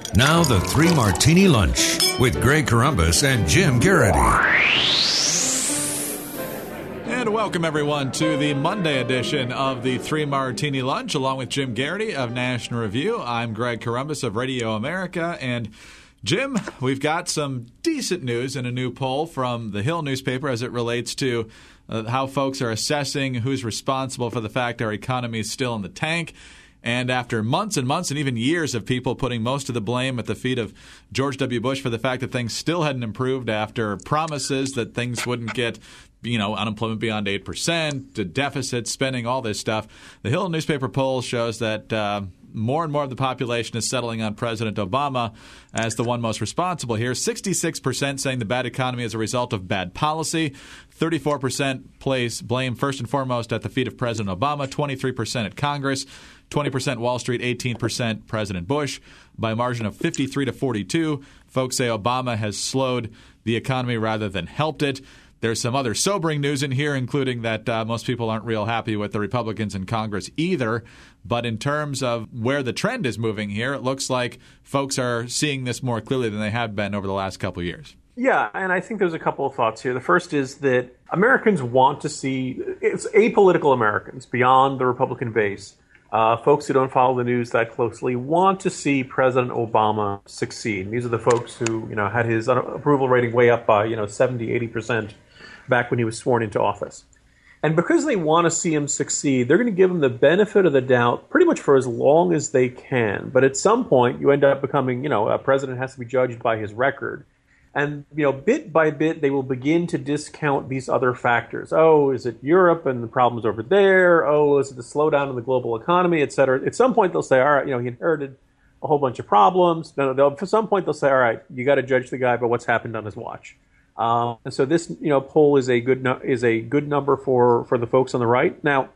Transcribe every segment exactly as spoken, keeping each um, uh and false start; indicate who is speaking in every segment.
Speaker 1: Now the Three Martini Lunch with Greg Corombos and Jim Garrity.
Speaker 2: And welcome, everyone, to the Monday edition of the Three Martini Lunch, along with Jim Garrity of National Review. I'm Greg Corombos of Radio America. And, Jim, we've got some decent news in a new poll from the Hill newspaper as it relates to uh, how folks are assessing who's responsible for the fact our economy is still in the tank. And after months and months and even years of people putting most of the blame at the feet of George W. Bush for the fact that things still hadn't improved after promises that things wouldn't get, you know, unemployment beyond eight percent, the deficit, spending, all this stuff, the Hill newspaper poll shows that uh, more and more of the population is settling on President Obama as the one most responsible here. sixty-six percent saying the bad economy is a result of bad policy. thirty-four percent place blame first and foremost at the feet of President Obama. twenty-three percent at Congress. twenty percent Wall Street, eighteen percent President Bush. By a margin of fifty-three to forty-two, folks say Obama has slowed the economy rather than helped it. There's some other sobering news in here, including that uh, most people aren't real happy with the Republicans in Congress either. But in terms of where the trend is moving here, it looks like folks are seeing this more clearly than they have been over the last couple of years.
Speaker 3: Yeah, and I think there's a couple of thoughts here. The first is that Americans want to see – it's apolitical Americans beyond the Republican base. Uh, folks who don't follow the news that closely want to see President Obama succeed. These are the folks who, you know, had his approval rating way up by, you know, seventy, eighty percent back when he was sworn into office. And because they want to see him succeed, they're going to give him the benefit of the doubt pretty much for as long as they can. But at some point, you end up becoming, you know, a president has to be judged by his record. And, you know, bit by bit, they will begin to discount these other factors. Oh, is it Europe and the problems over there? Oh, is it the slowdown in the global economy, et cetera? At some point, they'll say, all right, you know, he inherited a whole bunch of problems. No, no, at some point, they'll say, all right, you got to judge the guy by what's happened on his watch. Um, and so this, you know, poll is a good no- is a good number for, for the folks on the right. Now,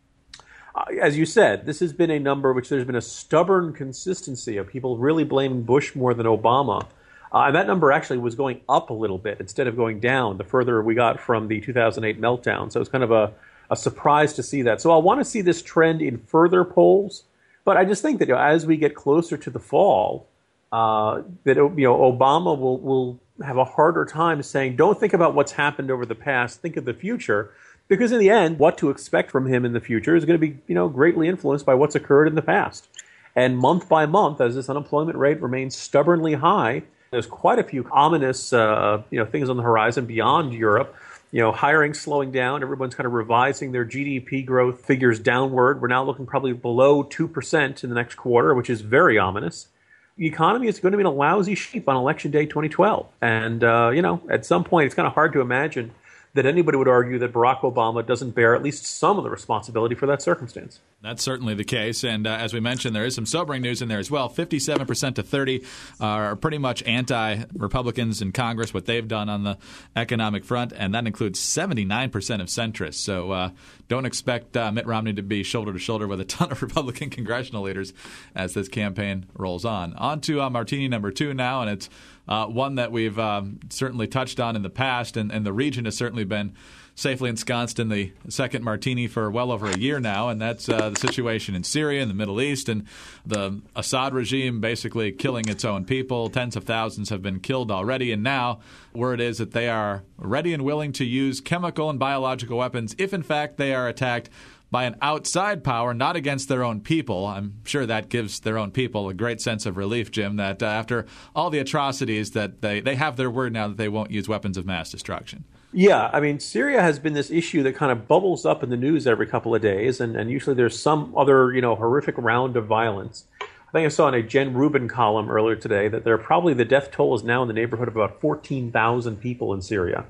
Speaker 3: uh, as you said, this has been a number which there's been a stubborn consistency of people really blaming Bush more than Obama. Uh, and that number actually was going up a little bit instead of going down the further we got from the two thousand eight meltdown. So it was kind of a, a surprise to see that. So I want to see this trend in further polls. But I just think that, you know, as we get closer to the fall, uh, that, you know, Obama will, will have a harder time saying, don't think about what's happened over the past, think of the future. Because in the end, what to expect from him in the future is going to be, you know, greatly influenced by what's occurred in the past. And month by month, as this unemployment rate remains stubbornly high, there's quite a few ominous, uh, you know, things on the horizon beyond Europe. You know, hiring slowing down. Everyone's kind of revising their G D P growth figures downward. We're now looking probably below two percent in the next quarter, which is very ominous. The economy is going to be in a lousy shape on Election Day twenty twelve. And, uh, you know, at some point, it's kind of hard to imagine that anybody would argue that Barack Obama doesn't bear at least some of the responsibility for that circumstance.
Speaker 2: That's certainly the case. And uh, as we mentioned, there is some sobering news in there as well. fifty-seven percent to thirty are pretty much anti-Republicans in Congress, what they've done on the economic front. And that includes seventy-nine percent of centrists. So uh, don't expect uh, Mitt Romney to be shoulder to shoulder with a ton of Republican congressional leaders as this campaign rolls on. On to uh, Martini number two now, and it's uh, one that we've um, certainly touched on in the past, and, and the region has certainly been safely ensconced in the second martini for well over a year now, and that's uh, the situation in Syria and the Middle East, and the Assad regime basically killing its own people. Tens of thousands have been killed already, and now word is that they are ready and willing to use chemical and biological weapons if, in fact, they are attacked by an outside power, not against their own people. I'm sure that gives their own people a great sense of relief, Jim, that uh, after all the atrocities that they, they have their word now that they won't use weapons of mass destruction.
Speaker 3: Yeah, I mean, Syria has been this issue that kind of bubbles up in the news every couple of days, and, and usually there's some other, you know, horrific round of violence. I think I saw in a Jen Rubin column earlier today that there are probably the death toll is now in the neighborhood of about fourteen thousand people in Syria.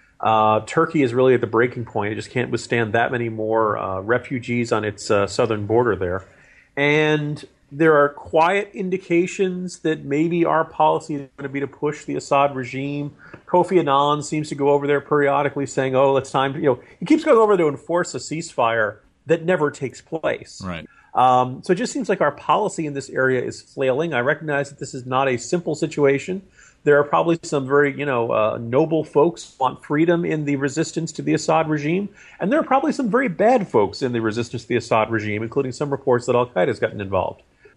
Speaker 3: Uh, Turkey is really at the breaking point. It just can't withstand that many more uh, refugees on its uh, southern border there. And there are quiet indications that maybe our policy is going to be to push the Assad regime. Kofi Annan seems to go over there periodically saying, oh, it's time to, you know, he keeps going over to enforce a ceasefire that never takes place.
Speaker 2: Right.
Speaker 3: Um, so it just seems like our policy in this area is flailing. I recognize that this is not a simple situation. There are probably some very, you know, uh, noble folks who want freedom in the resistance to the Assad regime. And there are probably some very bad folks in the resistance to the Assad regime, including some reports that Al-Qaeda has gotten involved.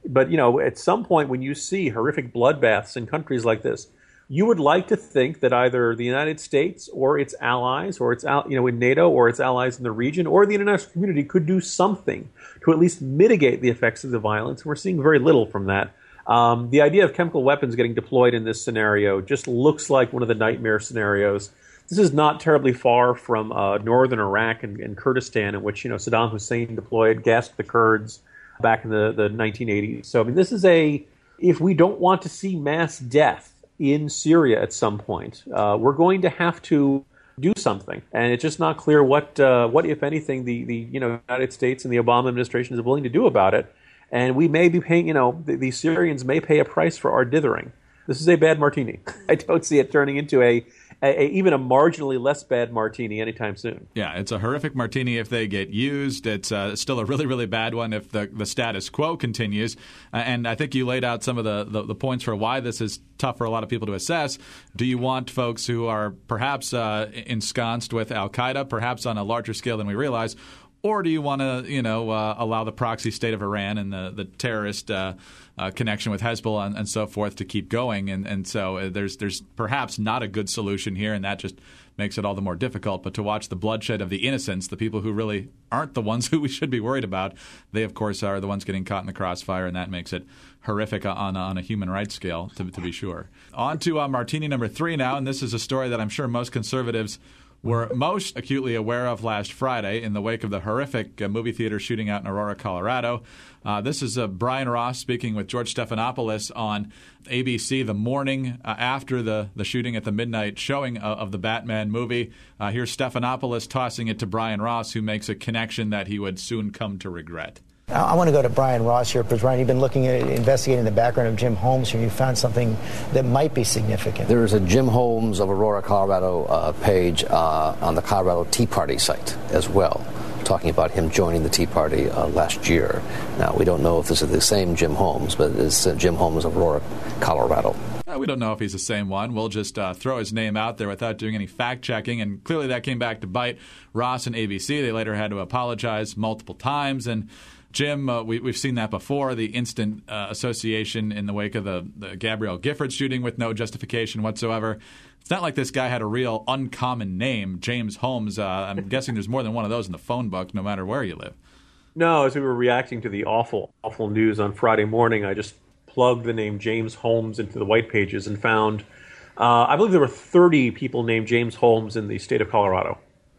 Speaker 3: But, you know, at some point when you see horrific bloodbaths in countries like this, you would like to think that either the United States or its allies, or its, you know, in NATO or its allies in the region, or the international community could do something to at least mitigate the effects of the violence. We're seeing very little from that. Um, the idea of chemical weapons getting deployed in this scenario just looks like one of the nightmare scenarios. This is not terribly far from uh, northern Iraq and, and Kurdistan, in which, you know, Saddam Hussein deployed, gassed the Kurds back in the, the nineteen eighties. So, I mean, this is a, if we don't want to see mass death in Syria at some point, uh, we're going to have to do something. And it's just not clear what, uh, what if anything, the, the you know United States and the Obama administration is willing to do about it. And we may be paying, you know, the, the Syrians may pay a price for our dithering. This is a bad martini. I don't see it turning into a, a, a even a marginally less bad martini anytime soon.
Speaker 2: Yeah, it's a horrific martini if they get used. It's uh, still a really, really bad one if the, the status quo continues. Uh, and I think you laid out some of the, the, the points for why this is tough for a lot of people to assess. Do you want folks who are perhaps uh, ensconced with al-Qaeda, perhaps on a larger scale than we realize, or do you want to, you know, uh, allow the proxy state of Iran and the, the terrorist uh, uh, connection with Hezbollah and, and so forth to keep going? And, and so uh, there's there's perhaps not a good solution here, and that just makes it all the more difficult. But to watch the bloodshed of the innocents, the people who really aren't the ones who we should be worried about, they, of course, are the ones getting caught in the crossfire, and that makes it horrific on, on a human rights scale, to, to be sure. On to uh, martini number three now, and this is a story that I'm sure most conservatives were most acutely aware of last Friday in the wake of the horrific uh, movie theater shooting out in Aurora, Colorado. Uh, this is uh, Brian Ross speaking with George Stephanopoulos on A B C the morning uh, after the, the shooting at the midnight showing of, of the Batman movie. Uh, here's Stephanopoulos tossing it to Brian Ross, who makes a connection that he would soon come to regret.
Speaker 4: I want to go to Brian Ross here, because, Brian, you've been looking at investigating the background of Jim Holmes here. You found something that might be significant.
Speaker 5: There is a Jim Holmes of Aurora, Colorado uh, page uh, on the Colorado Tea Party site as well, talking about him joining the Tea Party uh, last year. Now, we don't know if this is the same Jim Holmes, but it's uh, Jim Holmes of Aurora, Colorado.
Speaker 2: Uh, we don't know if he's the same one. We'll just uh, throw his name out there without doing any fact-checking, and clearly that came back to bite Ross and A B C. They later had to apologize multiple times, and Jim, uh, we, we've seen that before, the instant uh, association in the wake of the, the Gabrielle Gifford shooting with no justification whatsoever. It's not like this guy had a real uncommon name, James Holmes. Uh, I'm guessing there's more than one of those in the phone book, no matter where you live.
Speaker 3: No, as we were reacting to the awful, awful news on Friday morning, I just plugged the name James Holmes into the white pages and found, uh, I believe there were thirty people named James Holmes in the state of Colorado.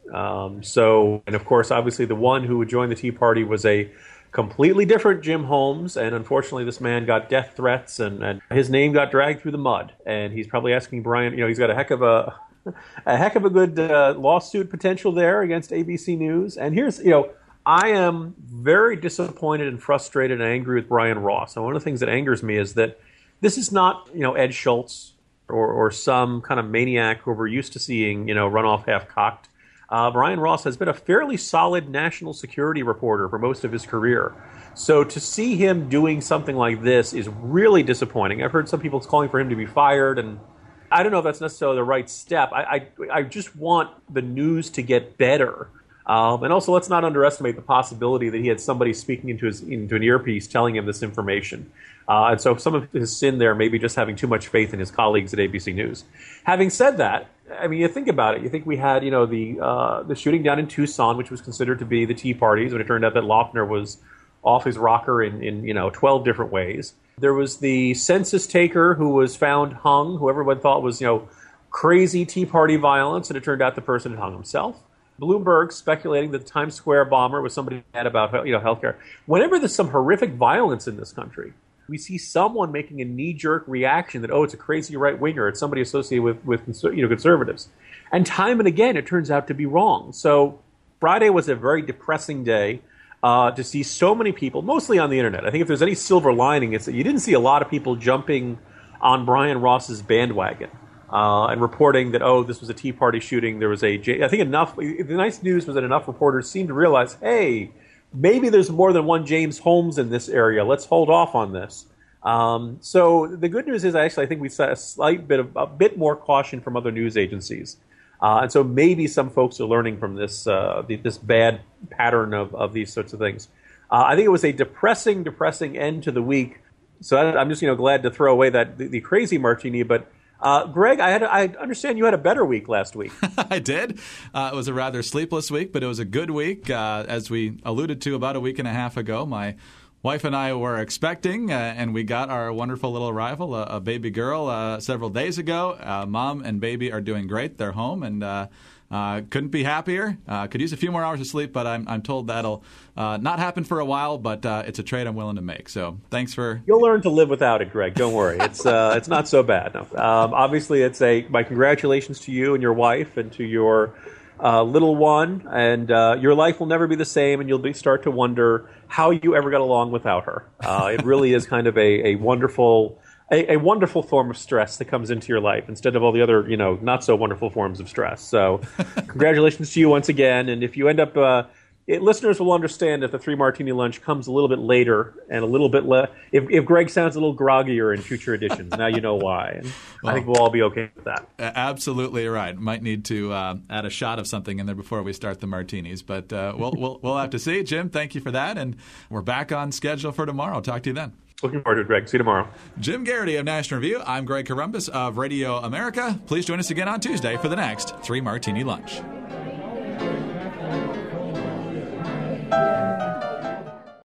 Speaker 3: Um, so, and of course, obviously the one who would join the Tea Party was a completely different Jim Holmes, and unfortunately this man got death threats, and, and his name got dragged through the mud. And he's probably asking Brian, you know, he's got a heck of a a heck of a good uh, lawsuit potential there against A B C News. And here's, you know, I am very disappointed and frustrated and angry with Brian Ross. And one of the things that angers me is that this is not, you know, Ed Schultz or, or some kind of maniac who we're used to seeing, you know, run off half-cocked. Uh, Brian Ross has been a fairly solid national security reporter for most of his career. So to see him doing something like this is really disappointing. I've heard some people calling for him to be fired, and I don't know if that's necessarily the right step. I, I, I just want the news to get better. Um, and also, let's not underestimate the possibility that he had somebody speaking into his into an earpiece telling him this information. Uh, and so some of his sin there may be just having too much faith in his colleagues at A B C News. Having said that, I mean, you think about it. You think we had, you know, the uh, the shooting down in Tucson, which was considered to be the Tea Parties, when it turned out that Loeffner was off his rocker in, in you know, twelve different ways. There was the census taker who was found hung, who everyone thought was, you know, crazy Tea Party violence, and it turned out the person had hung himself. Bloomberg speculating that the Times Square bomber was somebody mad about, you know, healthcare. Whenever there's some horrific violence in this country, we see someone making a knee-jerk reaction that, oh, it's a crazy right-winger, it's somebody associated with, with you know, conservatives. And time and again, it turns out to be wrong. So Friday was a very depressing day uh, to see so many people, mostly on the internet. I think if there's any silver lining, it's that you didn't see a lot of people jumping on Brian Ross's bandwagon uh, and reporting that, oh, this was a Tea Party shooting. There was a, I think enough, the nice news was that enough reporters seemed to realize, hey, maybe there's more than one James Holmes in this area. Let's hold off on this. Um, so the good news is, actually, I think we saw a slight bit of a bit more caution from other news agencies, uh, and so maybe some folks are learning from this uh, the, this bad pattern of, of these sorts of things. Uh, I think it was a depressing, depressing end to the week. So I, I'm just, you know, glad to throw away that the, the crazy martini. But uh, Greg, I had I understand you had a better week last week.
Speaker 2: I did. Uh, it was a rather sleepless week, but it was a good week. Uh, as we alluded to about a week and a half ago, my wife and I were expecting, uh, and we got our wonderful little arrival, a, a baby girl, uh, several days ago. Uh, Mom and baby are doing great. They're home, and uh, uh, couldn't be happier. Uh, could use a few more hours of sleep, but I'm, I'm told that'll uh, not happen for a while, but uh, it's a trade I'm willing to make. So thanks for...
Speaker 3: You'll learn to live without it, Greg. Don't worry. It's uh, it's not so bad. No. Um, obviously, it's a my congratulations to you and your wife and to your uh, little one, and uh, your life will never be the same, and you'll be, start to wonder how you ever got along without her. Uh, it really is kind of a, a wonderful a, a wonderful form of stress that comes into your life instead of all the other, you know, not so wonderful forms of stress. So congratulations to you once again. And if you end up, uh, it, listeners will understand that the Three Martini Lunch comes a little bit later and a little bit less. If, if Greg sounds a little groggier in future editions, now you know why. And well, I think we'll all be okay with that.
Speaker 2: Absolutely right. Might need to uh, add a shot of something in there before we start the martinis, but uh, we'll, we'll we'll have to see. Jim, thank you for that, and we're back on schedule for tomorrow. Talk to you then.
Speaker 3: Looking forward to it, Greg. See you tomorrow.
Speaker 2: Jim Garrity of National Review. I'm Greg Corombos of Radio America. Please join us again on Tuesday for the next Three Martini Lunch.